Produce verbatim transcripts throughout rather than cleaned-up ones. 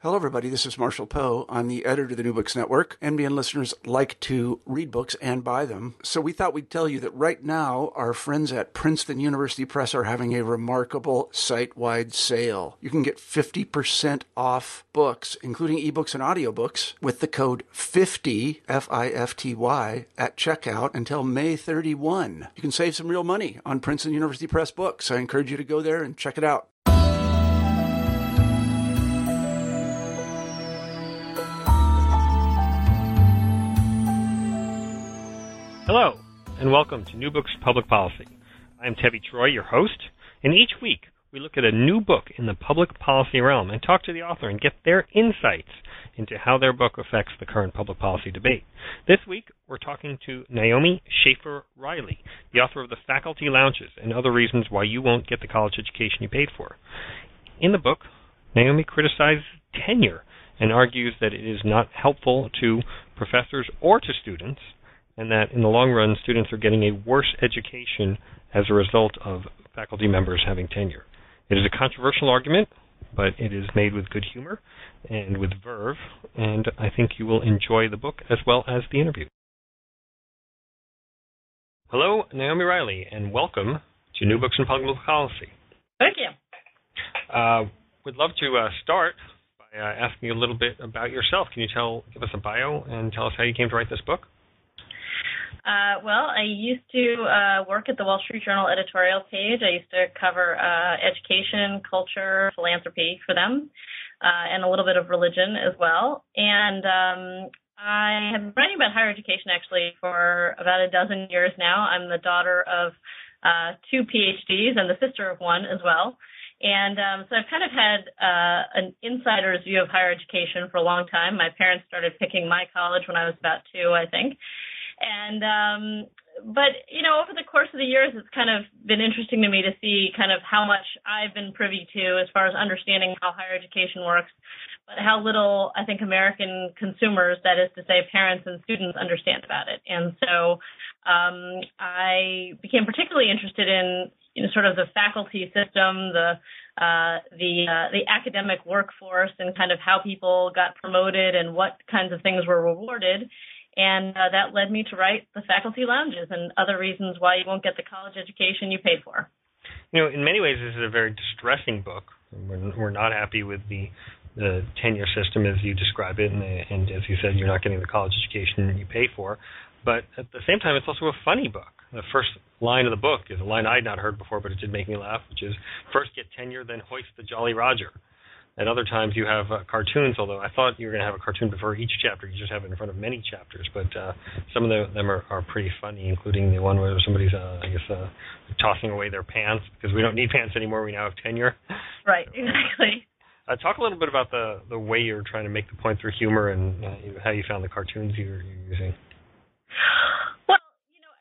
Hello, everybody. This is Marshall Poe. I'm the editor of the New Books Network. N B N listeners like to read books and buy them. So we thought we'd tell you that right now, our friends at Princeton University Press are having a remarkable site-wide sale. You can get fifty percent off books, including ebooks and audiobooks, with the code fifty, F I F T Y, at checkout until May thirty-first. You can save some real money on Princeton University Press books. I encourage you to go there and check it out. Hello, and welcome to New Books Public Policy. I'm Tevi Troy, your host, and each week we look at a new book in the public policy realm and talk to the author and get their insights into how their book affects the current public policy debate. This week we're talking to Naomi Schaefer Riley, the author of The Faculty Lounges and Other Reasons Why You Won't Get the College Education You Paid For. In the book, Naomi criticizes tenure and argues that it is not helpful to professors or to students, and that in the long run, students are getting a worse education as a result of faculty members having tenure. It is a controversial argument, but it is made with good humor and with verve, and I think you will enjoy the book as well as the interview. Hello, Naomi Riley, and welcome to New Books in Public Policy. Thank you. Uh, we'd love to uh, start by uh, asking you a little bit about yourself. Can you tell, give us a bio and tell us how you came to write this book? Uh, well, I used to uh, work at the Wall Street Journal editorial page. I used to cover uh, education, culture, philanthropy for them, uh, and a little bit of religion as well. And um, I have been writing about higher education actually for about a dozen years now. I'm the daughter of uh, two P H Ds and the sister of one as well. And um, so I've kind of had uh, an insider's view of higher education for a long time. My parents started picking my college when I was about two, I think. And, um, but, you know, over the course of the years, it's kind of been interesting to me to see kind of how much I've been privy to as far as understanding how higher education works, but how little I think American consumers, that is to say parents and students, understand about it. And so um, I became particularly interested in, you know, sort of the faculty system, the uh, the uh, the academic workforce, and kind of how people got promoted and what kinds of things were rewarded. And uh, that led me to write The Faculty Lounges and Other Reasons Why You Won't Get the College Education You Paid For. You know, in many ways, this is a very distressing book. We're, we're not happy with the, the tenure system as you describe it, and, the, and as you said, you're not getting the college education you pay for. But at the same time, it's also a funny book. The first line of the book is a line I'd not heard before, but it did make me laugh, which is, first get tenure, then hoist the Jolly Roger. At other times you have uh, cartoons, although I thought you were going to have a cartoon before each chapter. You just have it in front of many chapters. But uh, some of the, them are, are pretty funny, including the one where somebody's, uh, I guess, uh, tossing away their pants, because we don't need pants anymore. We now have tenure. Right, exactly. Uh, talk a little bit about the, the way you're trying to make the point through humor and uh, how you found the cartoons you're, you're using. Well, you know,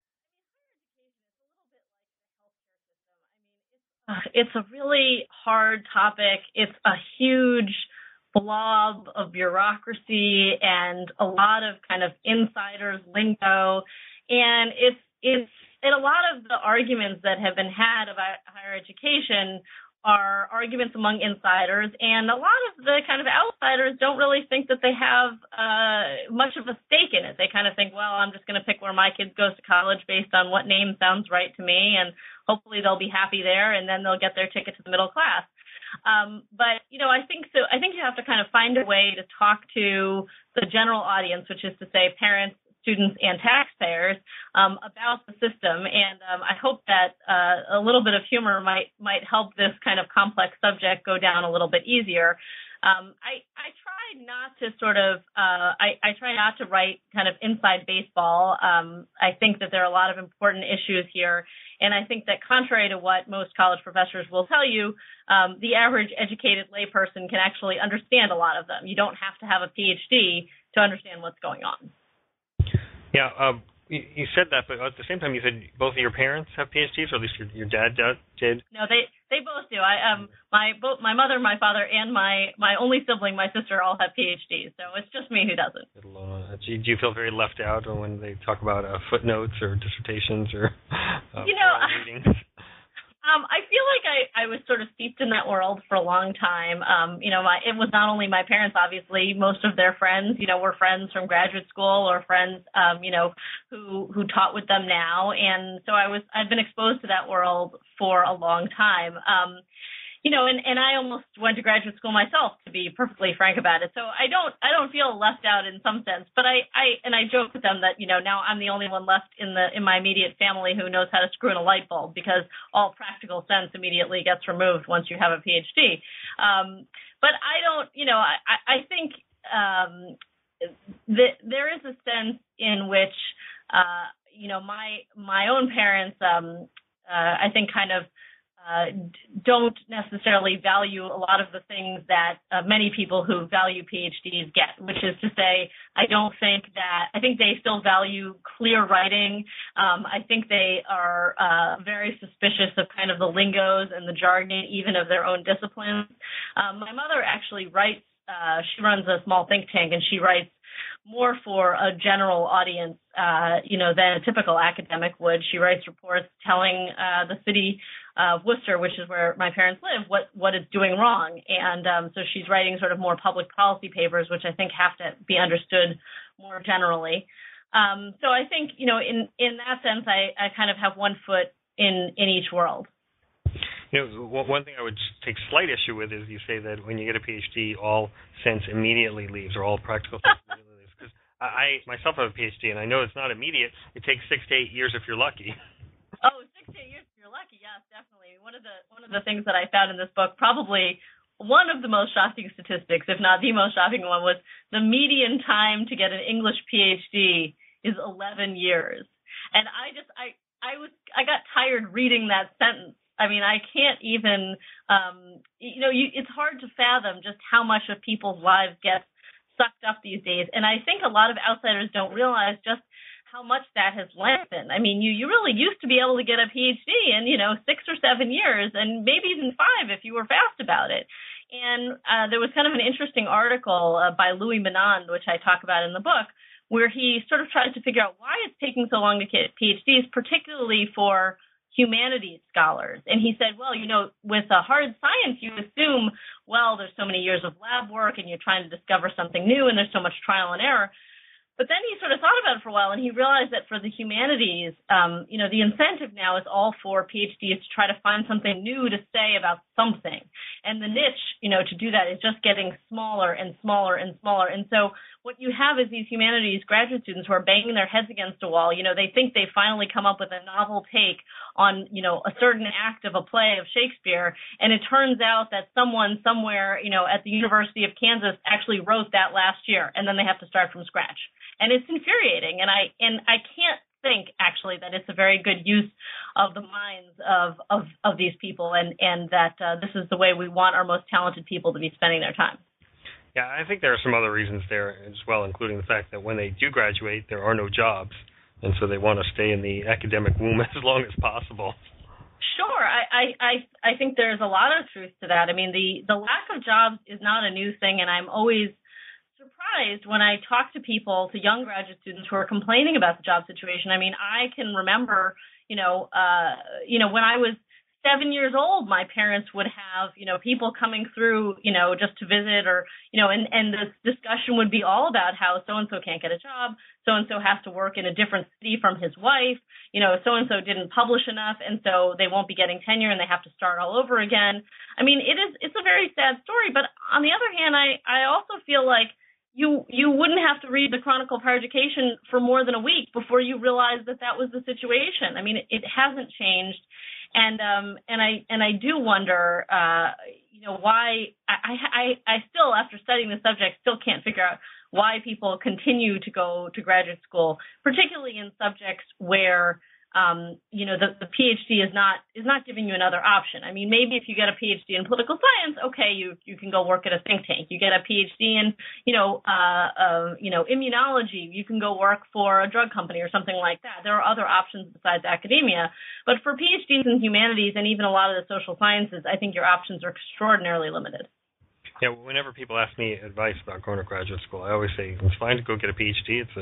it's a really hard topic. It's a huge blob of bureaucracy and a lot of kind of insiders lingo. And it's, it's, and a lot of the arguments that have been had about higher education are arguments among insiders, and a lot of the kind of outsiders don't really think that they have uh, much of a stake in it. They kind of think, well, I'm just going to pick where my kid goes to college based on what name sounds right to me, and hopefully they'll be happy there, and then they'll get their ticket to the middle class. Um, but, you know, I think so. I think you have to kind of find a way to talk to the general audience, which is to say parents, students, and taxpayers um, about the system. And um, I hope that uh, a little bit of humor might might help this kind of complex subject go down a little bit easier. Um, I, I try not to sort of, uh, I, I try not to write kind of inside baseball. Um, I think that there are a lot of important issues here. And I think that contrary to what most college professors will tell you, um, the average educated layperson can actually understand a lot of them. You don't have to have a P H D to understand what's going on. Yeah, uh, you, you said that, but at the same time, you said both of your parents have P H Ds, or at least your, your dad did. No, they they both do. I um my both my mother, my father, and my my only sibling, my sister, all have P H Ds. So it's just me who doesn't. Uh, do, you, do you feel very left out when they talk about uh, footnotes or dissertations or uh, you know? readings? Um, I feel like I, I was sort of steeped in that world for a long time. Um, you know, my, it was not only my parents, obviously, most of their friends, you know, were friends from graduate school or friends, um, you know, who, who taught with them now. And so I was, I've been exposed to that world for a long time. Um, You know, and, and I almost went to graduate school myself, to be perfectly frank about it. So I don't I don't feel left out in some sense. But I, I and I joke with them that, you know, now I'm the only one left in the in my immediate family who knows how to screw in a light bulb, because all practical sense immediately gets removed once you have a P H D. Um, but I don't, you know, I, I think um, that there is a sense in which, uh, you know, my my own parents, um, uh, I think, kind of. Uh, don't necessarily value a lot of the things that uh, many people who value P H Ds get, which is to say, I don't think that, I think they still value clear writing. Um, I think they are uh, very suspicious of kind of the lingos and the jargon, even of their own disciplines. Um, my mother actually writes, uh, she runs a small think tank, and she writes more for a general audience, uh, you know, than a typical academic would. She writes reports telling uh, the city of Worcester, which is where my parents live, what, what it's doing wrong. And um, so she's writing sort of more public policy papers, which I think have to be understood more generally. Um, so I think, you know, in, in that sense, I, I kind of have one foot in, in each world. You know, one thing I would take slight issue with is you say that when you get a P H D, all sense immediately leaves, or all practical sense immediately leaves. Because I myself have a P H D, and I know it's not immediate. It takes six to eight years if you're lucky. Oh, six to eight years if you're lucky, yes, definitely. One of the one of the things that I found in this book, probably one of the most shocking statistics, if not the most shocking one, was the median time to get an English P H D is eleven years. And I just, I, I was, I got tired reading that sentence. I mean, I can't even, um, you know, you, it's hard to fathom just how much of people's lives gets sucked up these days. And I think a lot of outsiders don't realize just how much that has lengthened. I mean, you, you really used to be able to get a P H D in, you know, six or seven years, and maybe even five if you were fast about it. And uh, there was kind of an interesting article uh, by Louis Menand, which I talk about in the book, where he sort of tried to figure out why it's taking so long to get P H Ds, particularly for humanities scholars. And he said, well, you know, with a hard science, you assume, well, there's so many years of lab work and you're trying to discover something new and there's so much trial and error. But then he sort of thought about it for a while, and he realized that for the humanities, um, you know, the incentive now is all for PhDs to try to find something new to say about something. And the niche, you know, to do that is just getting smaller and smaller and smaller. And so what you have is these humanities graduate students who are banging their heads against a wall. You know, they think they finally come up with a novel take on, you know, a certain act of a play of Shakespeare. And it turns out that someone somewhere, you know, at the University of Kansas actually wrote that last year. And then they have to start from scratch. And it's infuriating. And I and I can't think, actually, that it's a very good use of the minds of, of, of these people, and, and that uh, this is the way we want our most talented people to be spending their time. Yeah, I think there are some other reasons there as well, including the fact that when they do graduate, there are no jobs, and so they want to stay in the academic womb as long as possible. Sure. I, I, I think there's a lot of truth to that. I mean, the, the lack of jobs is not a new thing, and I'm always surprised when I talk to people, to young graduate students who are complaining about the job situation. I mean, I can remember, you know, uh, you know, when I was seven years old, my parents would have, you know, people coming through, you know, just to visit, or, you know, and, and the discussion would be all about how so-and-so can't get a job, so-and-so has to work in a different city from his wife, you know, so-and-so didn't publish enough, and so they won't be getting tenure and they have to start all over again. I mean, it is, it's a very sad story, but on the other hand, I, I also feel like you you wouldn't have to read the Chronicle of Higher Education for more than a week before you realize that that was the situation. I mean, it, it hasn't changed, and um and I and I do wonder, uh, you know, why I, I I still, after studying the subject, still can't figure out why people continue to go to graduate school, particularly in subjects where Um, you know, the, the PhD is not is not giving you another option. I mean, maybe if you get a PhD in political science, okay, you you can go work at a think tank. You get a PhD in, you know, uh, uh, you know, immunology, you can go work for a drug company or something like that. There are other options besides academia. But for PhDs in humanities and even a lot of the social sciences, I think your options are extraordinarily limited. Yeah, whenever people ask me advice about going to graduate school, I always say it's fine to go get a PhD. It's a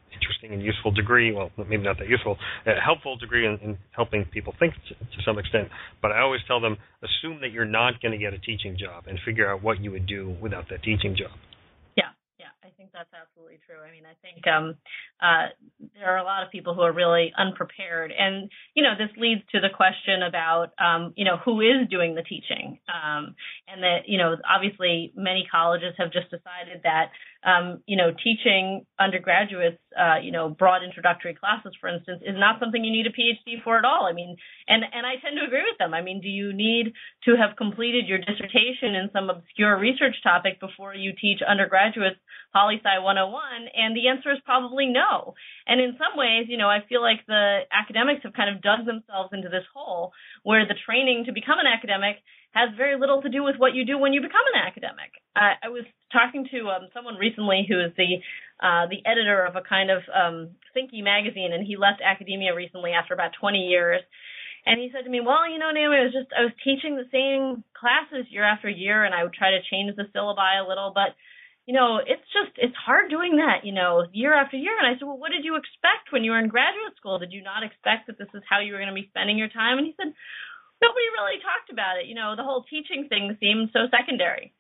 interesting and useful degree, well, maybe not that useful, a helpful degree in, in helping people think to, to some extent. But I always tell them, assume that you're not going to get a teaching job and figure out what you would do without that teaching job. Yeah, yeah, I think that's absolutely true. I mean, I think um, uh, there are a lot of people who are really unprepared. And, you know, this leads to the question about, um, you know, who is doing the teaching? Um, and that, you know, obviously many colleges have just decided that, um, you know, teaching undergraduates, uh, you know, broad introductory classes, for instance, is not something you need a PhD for at all. I mean, and, and I tend to agree with them. I mean, do you need to have completed your dissertation in some obscure research topic before you teach undergraduates Poli-Sci one oh one? And the answer is probably no. And in some ways, you know, I feel like the academics have kind of dug themselves into this hole where the training to become an academic has very little to do with what you do when you become an academic. Uh, I was talking to um, someone recently who is the uh, the editor of a kind of um, thinky magazine, and he left academia recently after about twenty years. And he said to me, well, you know, Naomi, I was just, I was teaching the same classes year after year, and I would try to change the syllabi a little, but, you know, it's just, it's hard doing that, you know, year after year. And I said, well, what did you expect when you were in graduate school? Did you not expect that this is how you were going to be spending your time? And he said, nobody really talked about it. You know, the whole teaching thing seemed so secondary.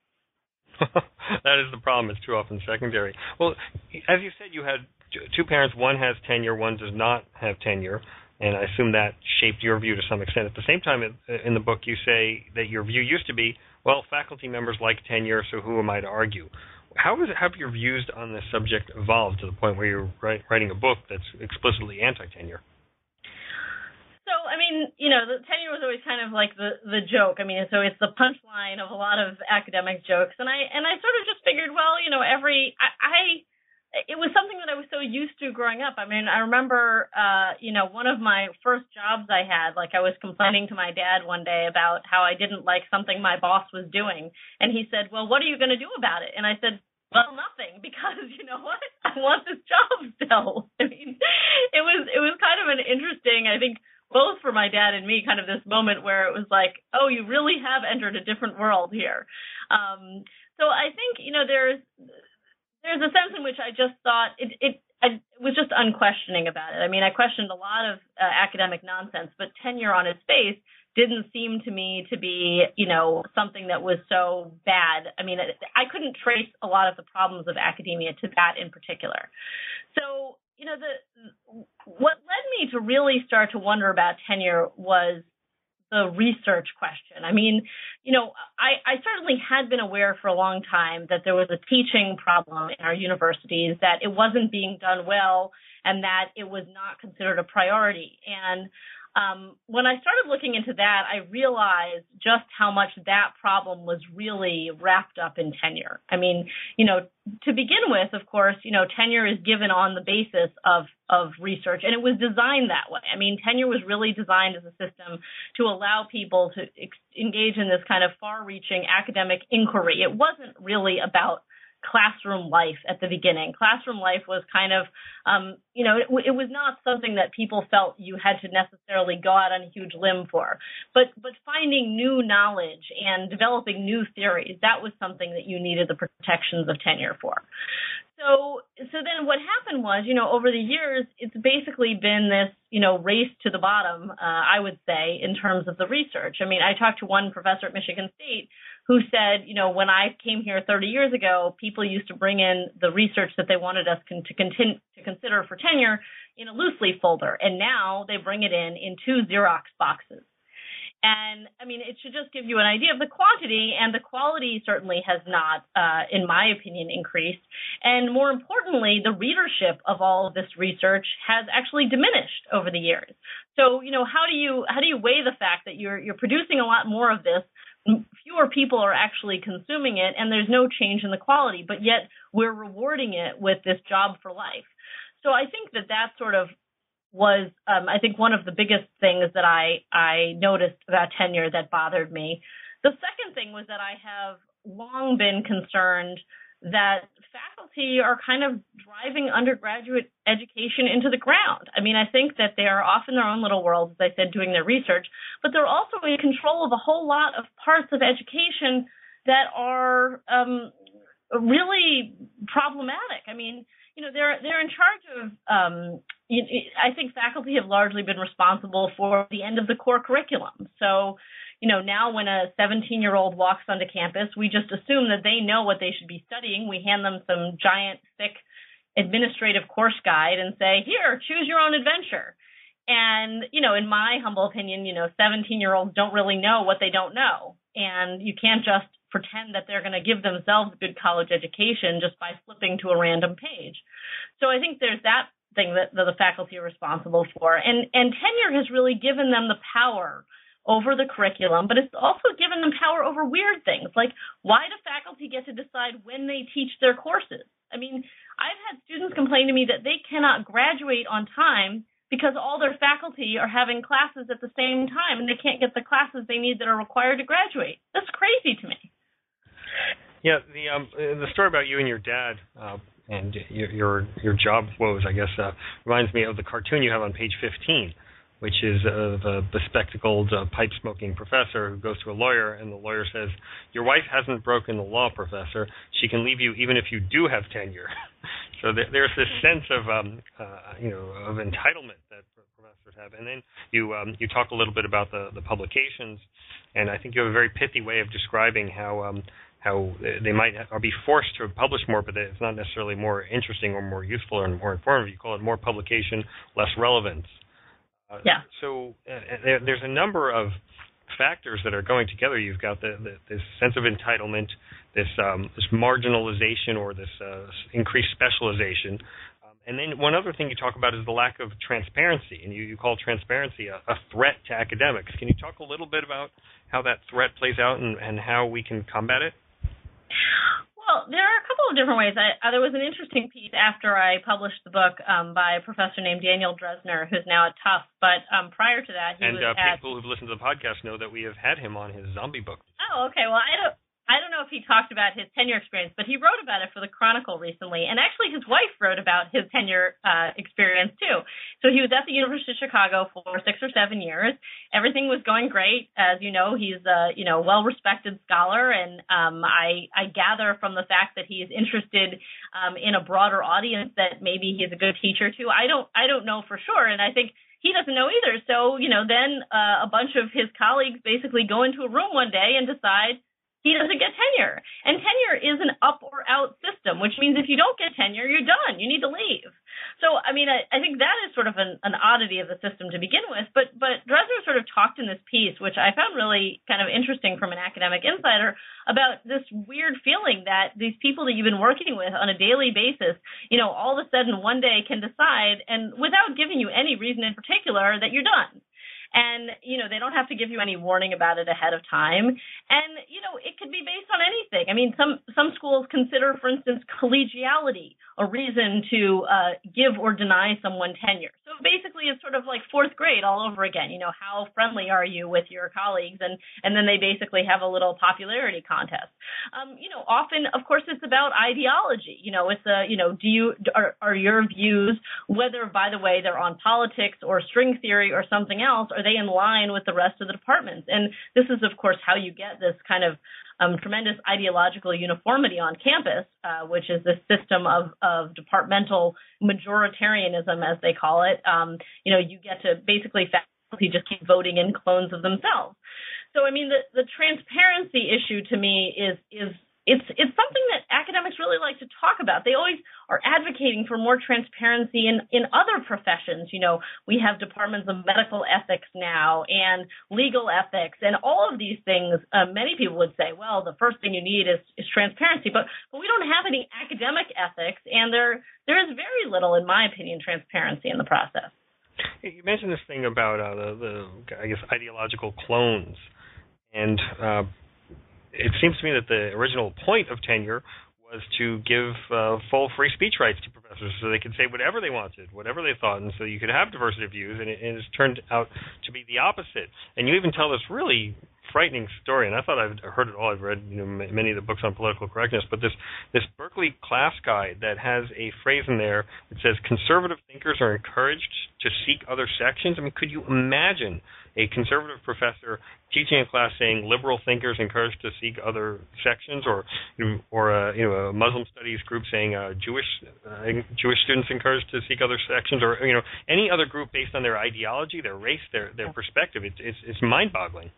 That is the problem. It's too often secondary. Well, as you said, you had two parents. One has tenure, one does not have tenure. And I assume that shaped your view to some extent. At the same time, in the book, you say that your view used to be, well, faculty members like tenure, so who am I to argue? How has have your views on this subject evolved to the point where you're write, writing a book that's explicitly anti-tenure? So, I mean, you know, the tenure was always kind of like the, the joke. I mean, so it's the punchline of a lot of academic jokes. And I and I sort of just figured, well, you know, every I, I it was something that I was so used to growing up. I mean, I remember, uh, you know, one of my first jobs I had, like I was complaining to my dad one day about how I didn't like something my boss was doing. And he said, well, what are you going to do about it? And I said, well, nothing, because you know what? I want this job still. I mean, it was it was kind of an interesting, I think, both for my dad and me, kind of this moment where it was like, oh, you really have entered a different world here. Um, so I think, you know, there's there's a sense in which I just thought it it I was just unquestioning about it. I mean, I questioned a lot of uh, academic nonsense, but tenure on its face didn't seem to me to be, you know, something that was so bad. I mean, I couldn't trace a lot of the problems of academia to that in particular. So, you know, the what led me to really start to wonder about tenure was the research question. I mean, you know, I, I certainly had been aware for a long time that there was a teaching problem in our universities, that it wasn't being done well, and that it was not considered a priority. And Um, when I started looking into that, I realized just how much that problem was really wrapped up in tenure. I mean, you know, to begin with, of course, you know, tenure is given on the basis of, of research, and it was designed that way. I mean, tenure was really designed as a system to allow people to ex- engage in this kind of far-reaching academic inquiry. It wasn't really about classroom life at the beginning. Classroom life was kind of, um, you know, it, it was not something that people felt you had to necessarily go out on a huge limb for. But but finding new knowledge and developing new theories, that was something that you needed the protections of tenure for. So so then what happened was, you know, over the years, it's basically been this, you know, race to the bottom, uh, I would say, in terms of the research. I mean, I talked to one professor at Michigan State who said, you know, when I came here thirty years ago, people used to bring in the research that they wanted us con- to continue to consider for tenure in a loose leaf folder, and now they bring it in in two Xerox boxes. And, I mean, it should just give you an idea of the quantity, and the quality certainly has not, uh, in my opinion, increased. And more importantly, the readership of all of this research has actually diminished over the years. So, you know, how do you how do you weigh the fact that you're you're producing a lot more of this, fewer people are actually consuming it, and there's no change in the quality, but yet we're rewarding it with this job for life? So I think that that sort of was, um, I think, one of the biggest things that I, I noticed about tenure that bothered me. The second thing was that I have long been concerned that faculty are kind of driving undergraduate education into the ground. I mean, I think that they are off in their own little worlds, as I said, doing their research, but they're also in control of a whole lot of parts of education that are um, really problematic. I mean, you know, they're they're in charge of. Um, you, I think faculty have largely been responsible for the end of the core curriculum. So, you know, now when a seventeen-year-old walks onto campus, we just assume that they know what they should be studying. We hand them some giant, thick administrative course guide and say, here, choose your own adventure. And, you know, in my humble opinion, you know, seventeen-year-olds don't really know what they don't know. And you can't just pretend that they're going to give themselves a good college education just by flipping to a random page. So I think there's that thing that, that the faculty are responsible for. And, and tenure has really given them the power over the curriculum, but it's also given them power over weird things. Like, why do faculty get to decide when they teach their courses? I mean, I've had students complain to me that they cannot graduate on time because all their faculty are having classes at the same time and they can't get the classes they need that are required to graduate. That's crazy to me. Yeah, the um, the story about you and your dad uh, and your, your your job woes, I guess, uh, reminds me of the cartoon you have on page fifteen, which is of a bespectacled, uh, pipe-smoking professor who goes to a lawyer, and the lawyer says, your wife hasn't broken the law, professor. She can leave you even if you do have tenure. So there, there's this sense of, um, uh, you know, of entitlement that professors have. And then you um, you talk a little bit about the, the publications, and I think you have a very pithy way of describing how um, how they might or be forced to publish more, but it's not necessarily more interesting or more useful or more informative. You call it more publication, less relevance. Uh, yeah. So uh, there, there's a number of factors that are going together. You've got the, the, this sense of entitlement, this um, this marginalization or this uh, increased specialization. Um, and then one other thing you talk about is the lack of transparency, and you, you call transparency a, a threat to academics. Can you talk a little bit about how that threat plays out and, and how we can combat it? Well, there are a couple of different ways. I, uh, there was an interesting piece after I published the book um, by a professor named Daniel Dresner, who's now at Tufts. But um, prior to that, he and, was uh, at... people who've listened to the podcast know that we have had him on his zombie book. Oh, okay. Well, I don't... I don't know if he talked about his tenure experience, but he wrote about it for the Chronicle recently. And actually, his wife wrote about his tenure uh, experience, too. So he was at the University of Chicago for six or seven years. Everything was going great. As you know, he's a you know well-respected scholar, and um, I, I gather from the fact that he's interested um, in a broader audience that maybe he's a good teacher, too. I don't I don't know for sure, and I think he doesn't know either. So, you know, then uh, a bunch of his colleagues basically go into a room one day and decide he doesn't get tenure. And tenure is an up or out system, which means if you don't get tenure, you're done. You need to leave. So, I mean, I, I think that is sort of an, an oddity of the system to begin with. But but Dresner sort of talked in this piece, which I found really kind of interesting from an academic insider, about this weird feeling that these people that you've been working with on a daily basis, you know, all of a sudden one day can decide, and without giving you any reason in particular, that you're done. And, you know, they don't have to give you any warning about it ahead of time. And, you know, it could be based on anything. I mean, some, some schools consider, for instance, collegiality a reason to uh, give or deny someone tenure. So basically it's sort of like fourth grade all over again. You know, how friendly are you with your colleagues? And, and then they basically have a little popularity contest. Um, you know, often, of course, it's about ideology. You know, it's a, you know, do you, are, are your views, whether, by the way, they're on politics or string theory or something else, are they in line with the rest of the departments? And this is, of course, how you get this kind of um, tremendous ideological uniformity on campus, uh, which is this system of, of departmental majoritarianism, as they call it. Um, you know, you get to basically faculty just keep voting in clones of themselves. So, I mean, the, the transparency issue to me is is It's it's something that academics really like to talk about. They always are advocating for more transparency in, in other professions. You know, we have departments of medical ethics now and legal ethics and all of these things. Uh, many people would say, well, the first thing you need is, is transparency. But but we don't have any academic ethics, and there there is very little, in my opinion, transparency in the process. You mentioned this thing about uh, the, the, I guess, ideological clones. And uh it seems to me that the original point of tenure was to give uh, full free speech rights to professors so they could say whatever they wanted, whatever they thought, and so you could have diversity of views, and it, and it's turned out to be the opposite. And you even tell this really frightening story, and I thought I'd heard it all. I've read you know, many of the books on political correctness, but this, this Berkeley class guide that has a phrase in there that says conservative thinkers are encouraged to seek other sections. I mean, could you imagine a conservative professor teaching a class saying liberal thinkers encouraged to seek other sections, or or a, you know a Muslim studies group saying uh, Jewish uh, Jewish students encouraged to seek other sections, or you know any other group based on their ideology, their race, their their perspective. It's it's, it's mind-boggling.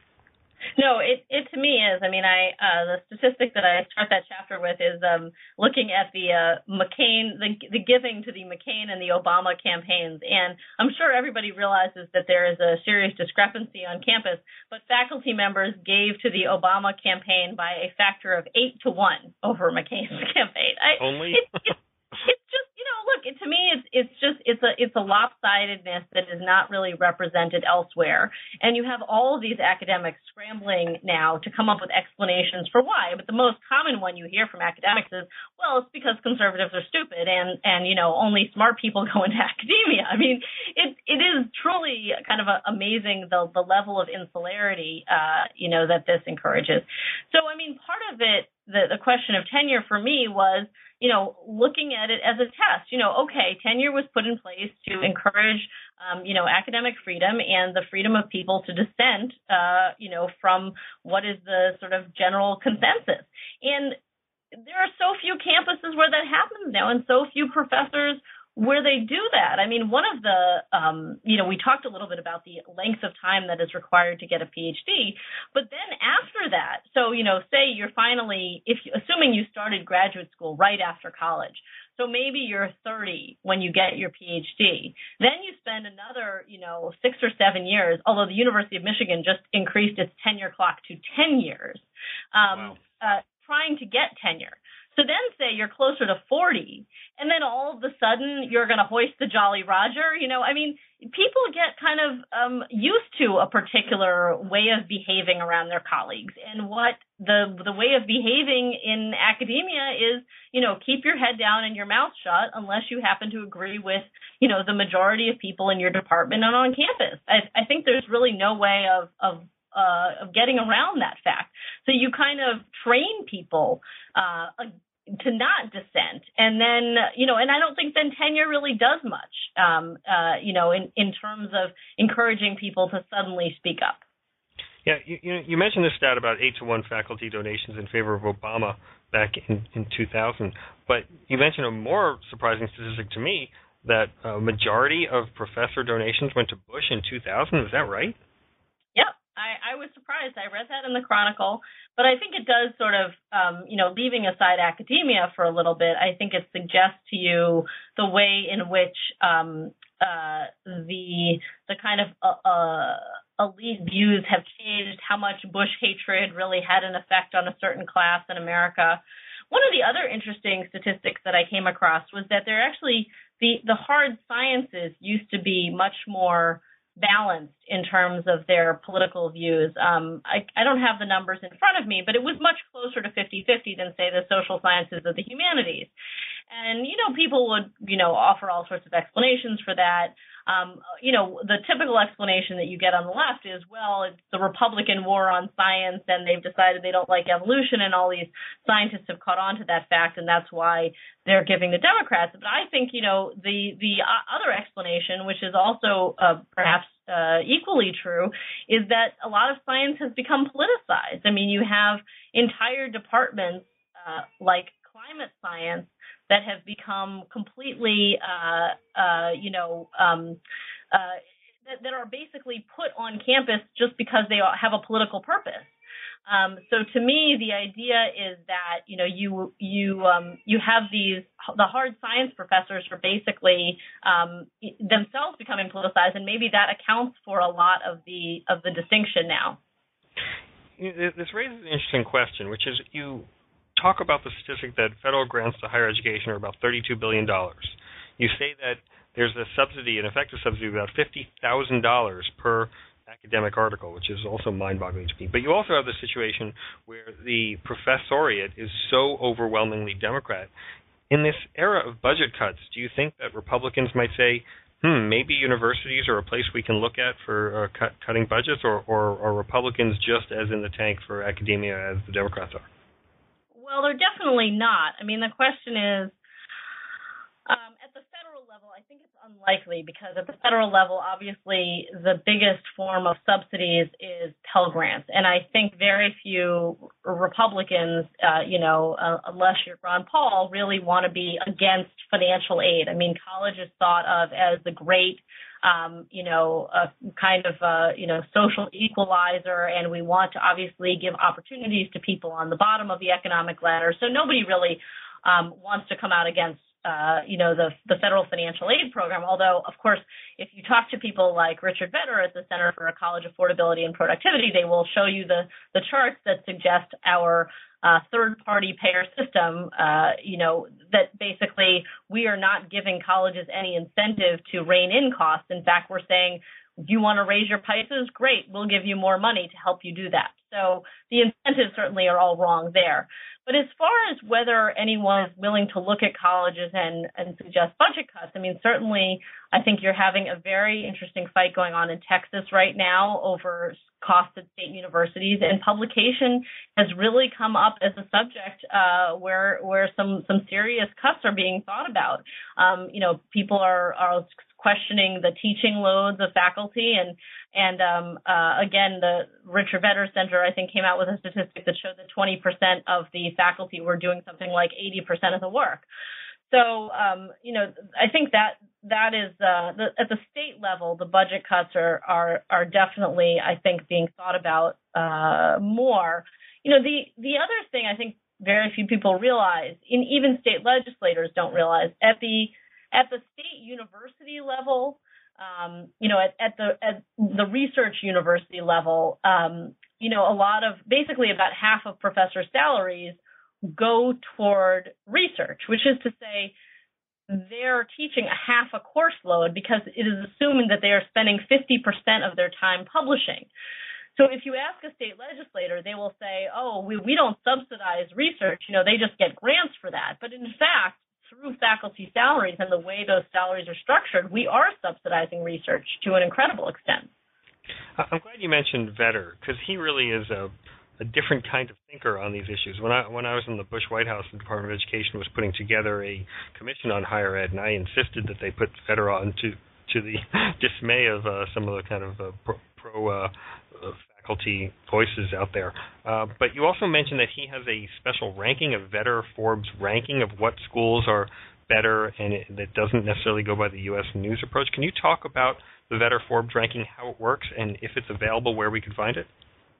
No, it, it to me is. I mean, I uh, the statistic that I start that chapter with is um, looking at the uh, McCain, the, the giving to the McCain and the Obama campaigns, and I'm sure everybody realizes that there is a serious discrepancy on campus. But faculty members gave to the Obama campaign by a factor of eight to one over McCain's campaign. I, Only. It, it, it's just, you know, look, it, to me, it's it's just it's a it's a lopsidedness that is not really represented elsewhere, and you have all of these academics scrambling now to come up with explanations for why. But the most common one you hear from academics is, well, it's because conservatives are stupid, and and you know only smart people go into academia. I mean, it it is truly kind of a, amazing the the level of insularity, uh, you know, that this encourages. So, I mean, part of it, the the question of tenure for me was, you know, looking at it as a test. You know, okay, tenure was put in place to encourage, um, you know, academic freedom and the freedom of people to dissent, uh, you know, from what is the sort of general consensus. And there are so few campuses where that happens now, and so few professors where they do that. I mean, one of the, um, you know, we talked a little bit about the length of time that is required to get a PhD, but then after that, so, you know, say you're finally, if assuming you started graduate school right after college, so maybe you're thirty when you get your PhD, then you spend another, you know, six or seven years, although the University of Michigan just increased its tenure clock to ten years, um, wow. uh, trying to get tenure. So then say you're closer to forty, and then all of a sudden you're going to hoist the Jolly Roger. You know, I mean, people get kind of um, used to a particular way of behaving around their colleagues. And what the the way of behaving in academia is, you know, keep your head down and your mouth shut unless you happen to agree with, you know, the majority of people in your department and on campus. I, I think there's really no way of, of Uh, of getting around that fact. So you kind of train people uh, to not dissent. And then, you know, and I don't think then tenure really does much, um, uh, you know, in, in terms of encouraging people to suddenly speak up. Yeah, you, you mentioned this stat about eight to one faculty donations in favor of Obama back in, in two thousand, but you mentioned a more surprising statistic to me, that a majority of professor donations went to Bush in two thousand. Is that right? Yep. I, I was surprised. I read that in the Chronicle, but I think it does sort of, um, you know, leaving aside academia for a little bit, I think it suggests to you the way in which um, uh, the the kind of uh, uh, elite views have changed, how much Bush hatred really had an effect on a certain class in America. One of the other interesting statistics that I came across was that there actually, the, the hard sciences used to be much more balanced in terms of their political views. Um, I, I don't have the numbers in front of me, but it was much closer to fifty-fifty than, say, the social sciences or the humanities. And, you know, people would, you know, offer all sorts of explanations for that. Um, you know, the typical explanation that you get on the left is, well, it's the Republican war on science, and they've decided they don't like evolution, and all these scientists have caught on to that fact, and that's why they're giving the Democrats. But I think, you know, the the other explanation, which is also uh, perhaps uh, equally true, is that a lot of science has become politicized. I mean, you have entire departments uh, like climate science that have become completely, uh, uh, you know, um, uh, that, that are basically put on campus just because they have a political purpose. Um, so to me, the idea is that, you know, you you um, you have these the hard science professors are basically um, themselves becoming politicized, and maybe that accounts for a lot of the of the distinction now. This raises an interesting question, which is you talk about the statistic that federal grants to higher education are about thirty-two billion dollars. You say that there's a subsidy, an effective subsidy of about fifty thousand dollars per academic article, which is also mind-boggling to me. But you also have the situation where the professoriate is so overwhelmingly Democrat. In this era of budget cuts, do you think that Republicans might say, hmm, maybe universities are a place we can look at for uh, cut, cutting budgets, or, or are Republicans just as in the tank for academia as the Democrats are? Well, they're definitely not. I mean, the question is, um, at the federal level, I think it's unlikely because at the federal level, obviously, the biggest form of subsidies is Pell Grants. And I think very few Republicans, uh, you know, uh, unless you're Ron Paul, really want to be against financial aid. I mean, college is thought of as the great, um, you know, a kind of, uh, you know, social equalizer. And we want to obviously give opportunities to people on the bottom of the economic ladder. So nobody really um, wants to come out against Uh, you know, the, the federal financial aid program. Although, of course, if you talk to people like Richard Vedder at the Center for College Affordability and Productivity, they will show you the, the charts that suggest our uh, third-party payer system, uh, you know, that basically we are not giving colleges any incentive to rein in costs. In fact, we're saying, if you want to raise your prices, great, we'll give you more money to help you do that. So the incentives certainly are all wrong there. But as far as whether anyone is willing to look at colleges and, and suggest budget cuts, I mean, certainly I think you're having a very interesting fight going on in Texas right now over costs at state universities, and publication has really come up as a subject uh, where where some, some serious cuts are being thought about. Um, you know, people are, are questioning the teaching loads of faculty. And, and um, uh, again, the Richard Vedder Center, I think, came out with a statistic that showed that twenty percent of the faculty were doing something like eighty percent of the work. So, um, you know, I think that that is uh, the, at the state level, the budget cuts are, are, are definitely, I think, being thought about uh, more. You know, the, the other thing I think very few people realize, and even state legislators don't realize, at the At the state university level, um, you know, at, at the at the research university level, um, you know, a lot of basically about half of professor salaries go toward research, which is to say they're teaching a half a course load because it is assumed that they are spending fifty percent of their time publishing. So if you ask a state legislator, they will say, oh, we, we don't subsidize research. You know, they just get grants for that. But in fact, through faculty salaries and the way those salaries are structured, we are subsidizing research to an incredible extent. I'm glad you mentioned Vedder, because he really is a, a different kind of thinker on these issues. When I when I was in the Bush White House, the Department of Education was putting together a commission on higher ed, and I insisted that they put Vedder on to, to the dismay of uh, some of the kind of uh, pro, pro uh, uh, faculty voices out there. Uh, but you also mentioned that he has a special ranking, a Vedder Forbes ranking of what schools are better, and it, that doesn't necessarily go by the U S News approach. Can you talk about the Vedder Forbes ranking, how it works, and if it's available, where we can find it?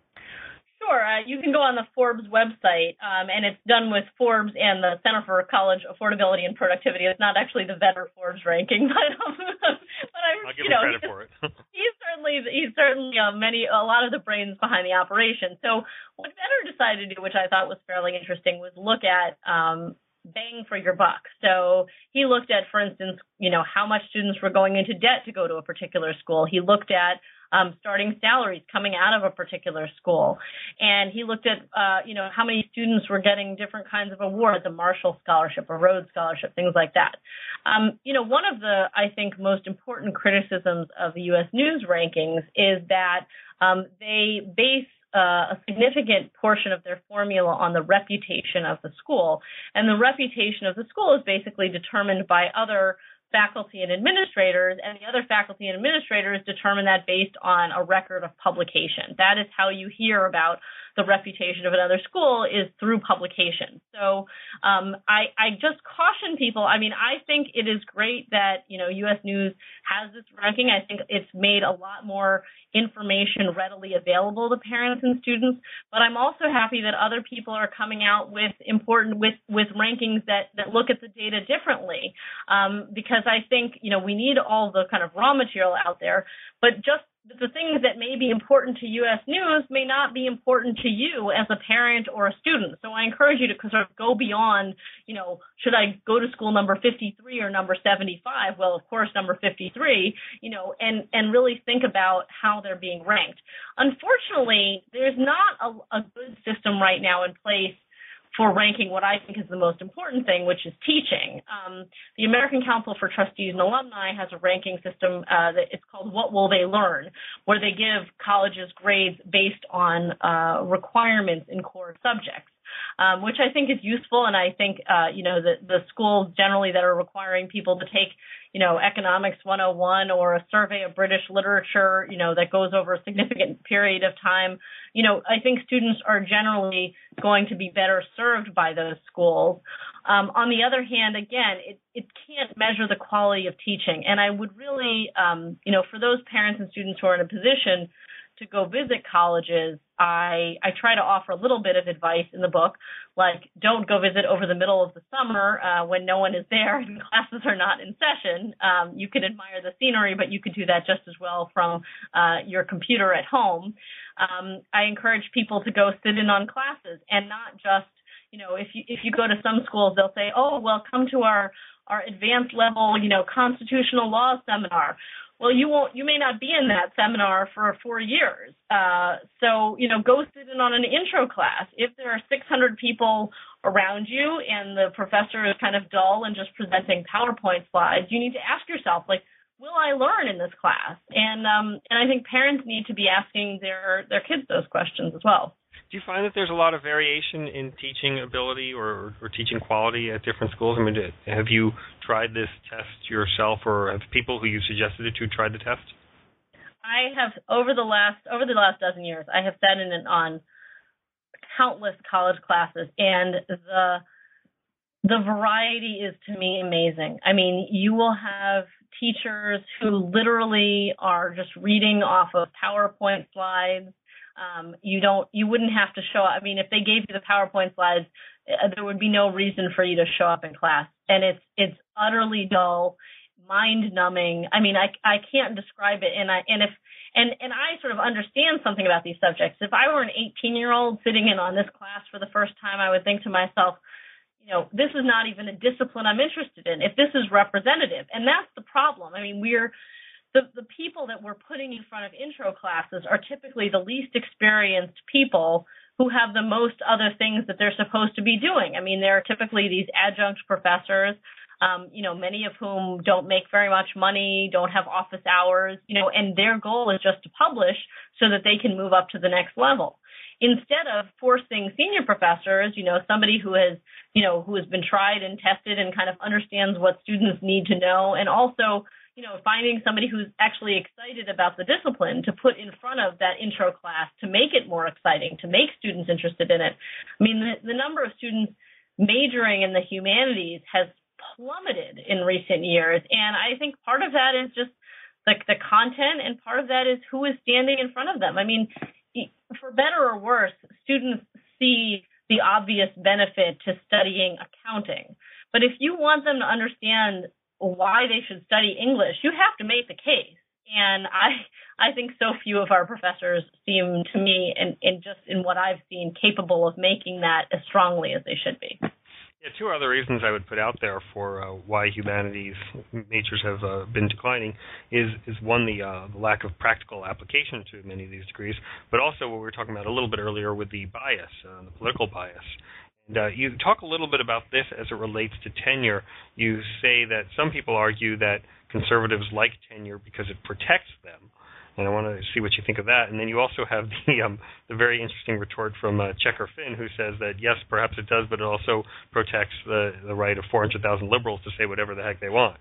Sure. Uh, you can go on the Forbes website, um, and it's done with Forbes and the Center for College Affordability and Productivity. It's not actually the Vedder Forbes ranking, but, um, but I, I'll give you him know, credit for it. he's certainly he's certainly uh, many a lot of the brains behind the operation. So what Vedder decided to do, which I thought was fairly interesting, was look at um, bang for your buck. So he looked at, for instance, you know, how much students were going into debt to go to a particular school. He looked at Um, starting salaries coming out of a particular school. And he looked at, uh, you know, how many students were getting different kinds of awards, a Marshall Scholarship, a Rhodes Scholarship, things like that. Um, you know, one of the, I think, most important criticisms of the U S News rankings is that um, they base uh, a significant portion of their formula on the reputation of the school. And the reputation of the school is basically determined by other faculty and administrators, and the other faculty and administrators determine that based on a record of publication. That is how you hear about the reputation of another school, is through publication. So um, I, I just caution people. I mean, I think it is great that, you know, U S News has this ranking. I think it's made a lot more information readily available to parents and students, but I'm also happy that other people are coming out with important, with, with rankings that, that look at the data differently, um, because I think, you know, we need all the kind of raw material out there, but just the things that may be important to U S News may not be important to you as a parent or a student. So I encourage you to sort of go beyond, you know, should I go to school number fifty-three or number seventy-five? Well, of course, number fifty-three, you know, and, and really think about how they're being ranked. Unfortunately, there's not a, a good system right now in place for ranking what I think is the most important thing, which is teaching. Um, the American Council for Trustees and Alumni has a ranking system uh, that it's called What Will They Learn, where they give colleges grades based on uh, requirements in core subjects. um, which I think is useful. And I think, uh, you know, the, the schools generally that are requiring people to take, you know, Economics one oh one or a survey of British literature, you know, that goes over a significant period of time, you know, I think students are generally going to be better served by those schools. Um, on the other hand, again, it, it can't measure the quality of teaching. And I would really, um, you know, for those parents and students who are in a position to go visit colleges, I, I try to offer a little bit of advice in the book, like don't go visit over the middle of the summer uh, when no one is there and classes are not in session. Um, you can admire the scenery, but you could do that just as well from uh, your computer at home. Um, I encourage people to go sit in on classes and not just, you know, if you if you go to some schools, they'll say, oh, well, come to our, our advanced level, you know, constitutional law seminar. Well, you won't, you may not be in that seminar for four years. Uh, so, you know, go sit in on an intro class. If there are six hundred people around you and the professor is kind of dull and just presenting PowerPoint slides, you need to ask yourself, like, will I learn in this class? And um, and I think parents need to be asking their, their kids those questions as well. Do you find that there's a lot of variation in teaching ability or, or teaching quality at different schools? I mean, have you tried this test yourself, or have people who you suggested it to tried the test? I have over the last over the last dozen years, I have sat in on countless college classes, and the the variety is to me amazing. I mean, you will have teachers who literally are just reading off of PowerPoint slides. Um, you don't, you wouldn't have to show up. I mean, if they gave you the PowerPoint slides, uh, there would be no reason for you to show up in class. And it's, it's utterly dull, mind numbing. I mean, I, I can't describe it. And I, and if, and, and I sort of understand something about these subjects. If I were an eighteen year old sitting in on this class for the first time, I would think to myself, you know, this is not even a discipline I'm interested in. If this is representative, and that's the problem. I mean, we're, The, the people that we're putting in front of intro classes are typically the least experienced people who have the most other things that they're supposed to be doing. I mean, they're typically these adjunct professors, um, you know, many of whom don't make very much money, don't have office hours, you know, and their goal is just to publish so that they can move up to the next level. Instead of forcing senior professors, you know, somebody who has, you know, who has been tried and tested and kind of understands what students need to know, and also, you know, finding somebody who's actually excited about the discipline to put in front of that intro class to make it more exciting, to make students interested in it. I mean, the, the number of students majoring in the humanities has plummeted in recent years. And I think part of that is just like the content, and part of that is who is standing in front of them. I mean, for better or worse, students see the obvious benefit to studying accounting. But if you want them to understand why they should study English, you have to make the case. And I I think so few of our professors seem to me, and, and just in what I've seen, capable of making that as strongly as they should be. Yeah, two other reasons I would put out there for uh, why humanities majors have uh, been declining is, is one, the, uh, the lack of practical application to many of these degrees, but also what we were talking about a little bit earlier with the bias, uh, the political bias. And uh, you talk a little bit about this as it relates to tenure. You say that some people argue that conservatives like tenure because it protects them. And I want to see what you think of that. And then you also have the um, the very interesting retort from uh, Checker Finn, who says that, yes, perhaps it does, but it also protects the, the right of four hundred thousand liberals to say whatever the heck they want.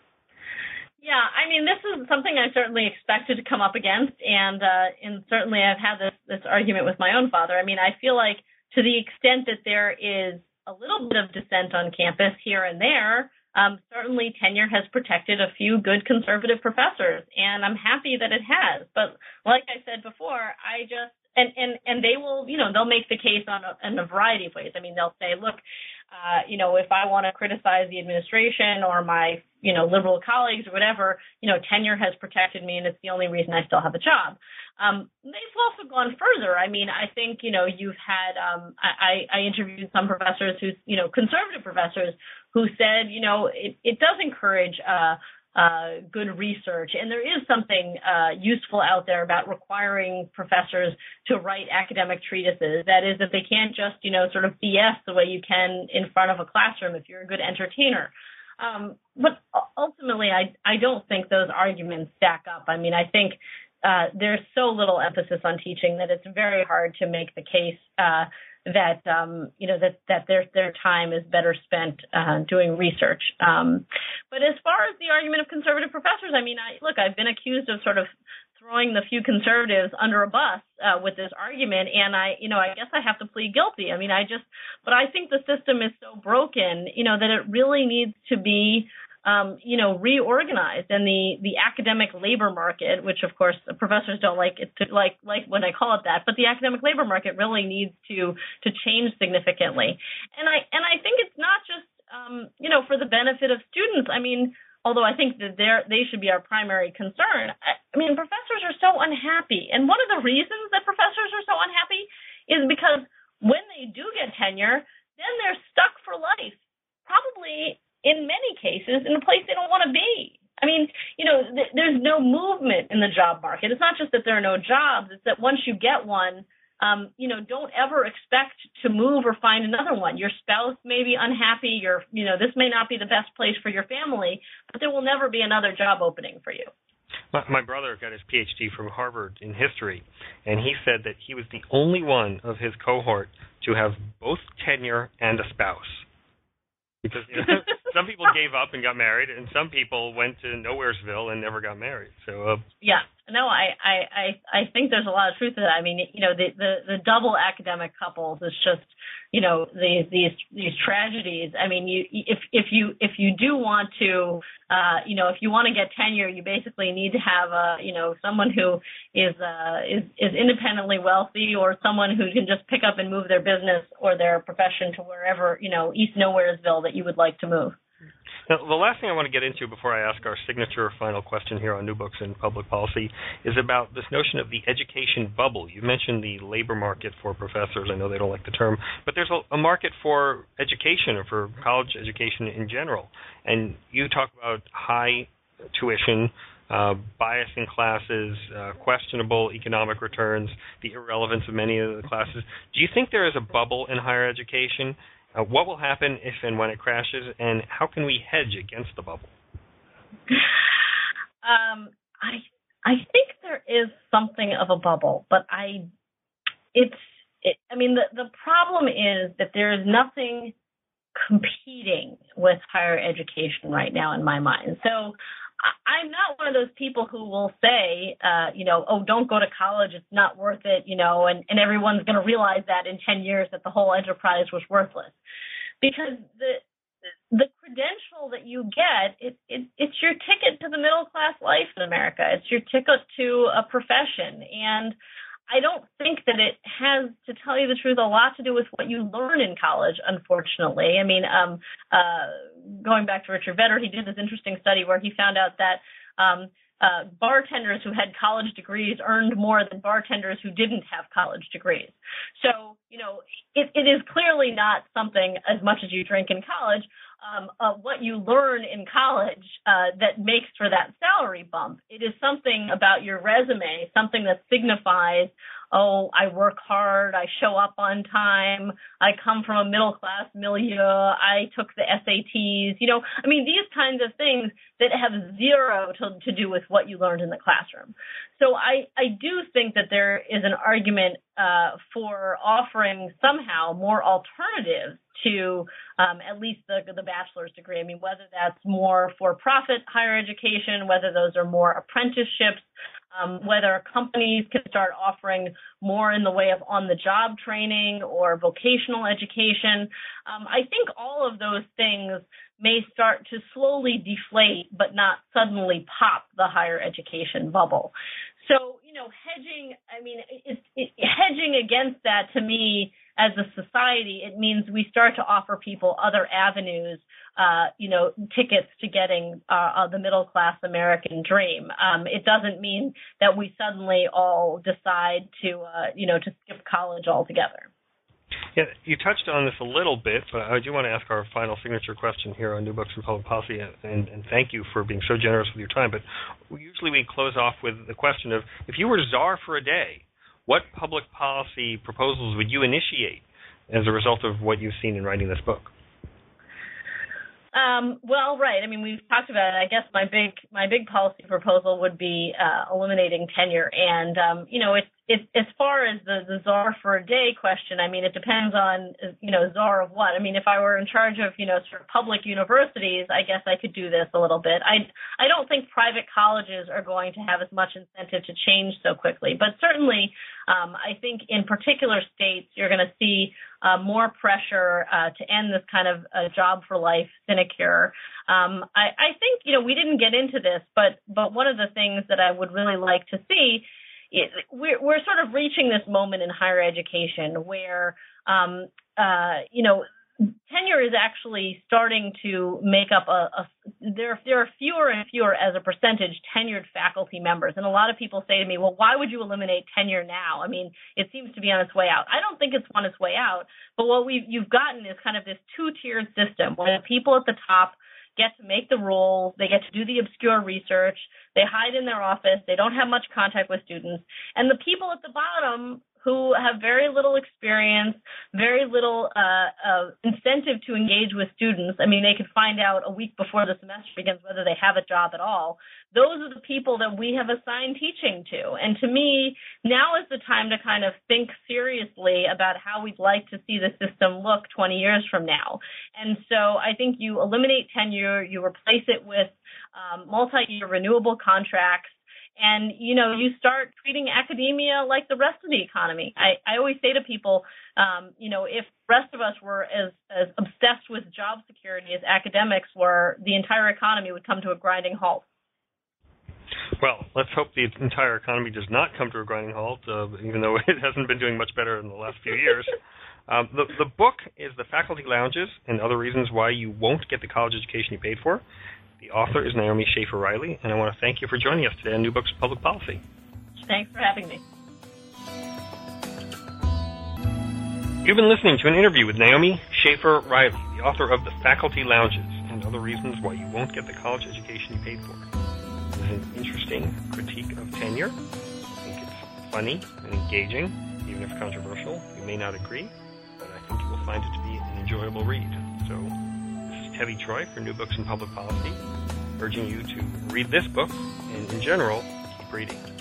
Yeah, I mean, this is something I certainly expected to come up against, and uh, and certainly I've had this, this argument with my own father. I mean, I feel like to the extent that there is a little bit of dissent on campus here and there, Um, certainly tenure has protected a few good conservative professors, and I'm happy that it has. But like I said before, I just, and, and, and they will, you know, they'll make the case on a, in a variety of ways. I mean, they'll say, look, uh, you know, if I want to criticize the administration or my, you know, liberal colleagues or whatever, you know, tenure has protected me and it's the only reason I still have a job. Um, they've also gone further. I mean, I think, you know, you've had, um, I, I interviewed some professors who, you know, conservative professors who said, you know, it, it does encourage uh, uh, good research. And there is something uh, useful out there about requiring professors to write academic treatises. That is, that they can't just, you know, sort of B S the way you can in front of a classroom if you're a good entertainer. Um, but ultimately, I, I don't think those arguments stack up. I mean, I think uh, there's so little emphasis on teaching that it's very hard to make the case uh, that um, you know that that their their time is better spent uh, doing research. Um, but as far as the argument of conservative professors, I mean, I, look, I've been accused of sort of throwing the few conservatives under a bus uh, with this argument, and I, you know, I guess I have to plead guilty. I mean, I just, but I think the system is so broken, you know, that it really needs to be, um, you know, reorganized. And the the academic labor market, which of course professors don't like it to, like like when I call it that, but the academic labor market really needs to to change significantly. And I and I think it's not just, um, you know, for the benefit of students. I mean, although I think that they they should be our primary concern. I, I mean, professors are so unhappy. And one of the reasons that professors are so unhappy is because when they do get tenure, then they're stuck for life, probably in many cases in a place they don't want to be. I mean, you know, th- there's no movement in the job market. It's not just that there are no jobs. It's that once you get one, Um, you know, don't ever expect to move or find another one. Your spouse may be unhappy. Your, you know, this may not be the best place for your family, but there will never be another job opening for you. My, my brother got his P H D from Harvard in history, and he said that he was the only one of his cohort to have both tenure and a spouse. Because you know, some people gave up and got married, and some people went to Nowheresville and never got married. So uh, yeah, no, I, I, I, I think there's a lot of truth to that. I mean, you know, the, the, the double academic couples is just, you know, these these these tragedies. I mean, you if if you if you do want to, uh, you know, if you want to get tenure, you basically need to have a, you know, someone who is uh, is is independently wealthy, or someone who can just pick up and move their business or their profession to wherever, you know, East Nowheresville that you would like to move. Now, the last thing I want to get into before I ask our signature final question here on New Books in Public Policy is about this notion of the education bubble. You mentioned the labor market for professors. I know they don't like the term, but there's a, a market for education, or for college education in general. And you talk about high tuition, uh, bias in classes, uh, questionable economic returns, the irrelevance of many of the classes. Do you think there is a bubble in higher education? Uh, what will happen if and when it crashes, and how can we hedge against the bubble? Um, I I think there is something of a bubble, but I it's it, I mean the the problem is that there is nothing competing with higher education right now in my mind. So I'm not one of those people who will say, uh, you know, oh, don't go to college, it's not worth it, you know, and, and everyone's going to realize that in ten years that the whole enterprise was worthless. Because the the credential that you get, it, it, it's your ticket to the middle class life in America. It's your ticket to a profession. And I don't think that it has, to tell you the truth, a lot to do with what you learn in college, unfortunately. I mean, um, uh, going back to Richard Vedder, he did this interesting study where he found out that um, uh, bartenders who had college degrees earned more than bartenders who didn't have college degrees. So, you know, it, it is clearly not something, as much as you drink in college, Um, uh, what you learn in college uh, that makes for that salary bump. It is something about your resume, something that signifies, oh, I work hard, I show up on time, I come from a middle-class milieu, I took the S A Ts, you know, I mean, these kinds of things that have zero to, to do with what you learned in the classroom. So I, I do think that there is an argument uh, for offering somehow more alternatives to um, at least the, the bachelor's degree. I mean, whether that's more for-profit higher education, whether those are more apprenticeships, um, whether companies can start offering more in the way of on-the-job training or vocational education. Um, I think all of those things may start to slowly deflate, but not suddenly pop the higher education bubble. So, you know, hedging, I mean, it, it, hedging against that, to me, as a society, it means we start to offer people other avenues, uh, you know, tickets to getting uh, uh, the middle-class American dream. Um, it doesn't mean that we suddenly all decide to, uh, you know, to skip college altogether. Yeah, you touched on this a little bit, but I do want to ask our final signature question here on New Books in Public Policy, and, and thank you for being so generous with your time. But usually we close off with the question of, if you were czar for a day, what public policy proposals would you initiate as a result of what you've seen in writing this book? Um, well, right. I mean, we've talked about it. I guess my big my big policy proposal would be uh, eliminating tenure. And, um, you know, it's If, as far as the, the czar for a day question, I mean, it depends on, you know, czar of what. I mean, if I were in charge of, you know, sort of public universities, I guess I could do this a little bit. I, I don't think private colleges are going to have as much incentive to change so quickly. But certainly, um, I think in particular states, you're going to see uh, more pressure uh, to end this kind of uh, job for life sinecure. Um, I, I think, you know, we didn't get into this, but but one of the things that I would really like to see, It, we're, we're sort of reaching this moment in higher education where, um, uh, you know, tenure is actually starting to make up a, a there, there are fewer and fewer as a percentage tenured faculty members. And a lot of people say to me, well, why would you eliminate tenure now? I mean, it seems to be on its way out. I don't think it's on its way out. But what we've, you've gotten is kind of this two-tiered system where the people at the top get to make the rules, they get to do the obscure research, they hide in their office, they don't have much contact with students, and the people at the bottom who have very little experience, very little uh, uh, incentive to engage with students. I mean, they could find out a week before the semester begins whether they have a job at all. Those are the people that we have assigned teaching to. And to me, now is the time to kind of think seriously about how we'd like to see the system look twenty years from now. And so I think you eliminate tenure, you replace it with um, multi-year renewable contracts, and, you know, you start treating academia like the rest of the economy. I, I always say to people, um, you know, if the rest of us were as, as obsessed with job security as academics were, the entire economy would come to a grinding halt. Well, let's hope the entire economy does not come to a grinding halt, uh, even though it hasn't been doing much better in the last few years. Um, the, the book is The Faculty Lounges and Other Reasons Why You Won't Get the College Education You Paid For. The author is Naomi Schaefer Riley, and I want to thank you for joining us today on New Books Public Policy. Thanks for having me. You've been listening to an interview with Naomi Schaefer Riley, the author of The Faculty Lounges and Other Reasons Why You Won't Get the College Education You Paid For. This is an interesting critique of tenure. I think it's funny and engaging, even if controversial. You may not agree, but I think you will find it to be an enjoyable read. So, Tevi Troy for New Books in Public Policy, urging you to read this book and, in general, keep reading.